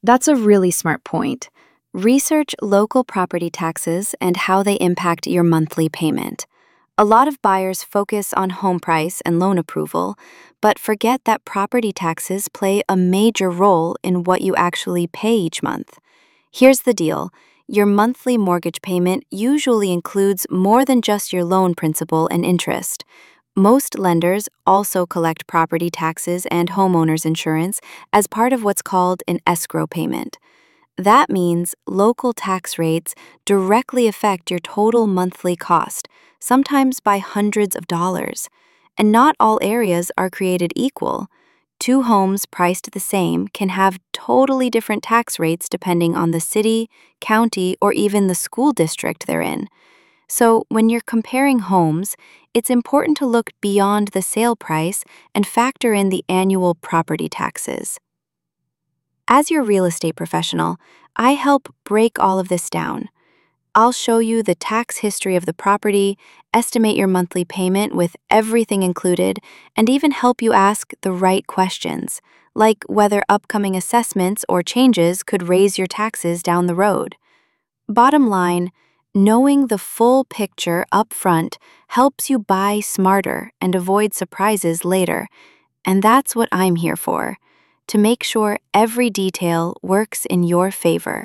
That's a really smart point. Research local property taxes and how they impact your monthly payment. A lot of buyers focus on home price and loan approval, but forget that property taxes play a major role in what you actually pay each month. Here's the deal. Your monthly mortgage payment usually includes more than just your loan principal and interest. Most lenders also collect property taxes and homeowners insurance as part of what's called an escrow payment. That means local tax rates directly affect your total monthly cost, sometimes by hundreds of dollars. And not all areas are created equal. Two homes priced the same can have totally different tax rates depending on the city, county, or even the school district they're in. So, when you're comparing homes, it's important to look beyond the sale price and factor in the annual property taxes. As your real estate professional, I help break all of this down. I'll show you the tax history of the property, estimate your monthly payment with everything included, and even help you ask the right questions, like whether upcoming assessments or changes could raise your taxes down the road. Bottom line, knowing the full picture up front helps you buy smarter and avoid surprises later. And that's what I'm here for, to make sure every detail works in your favor.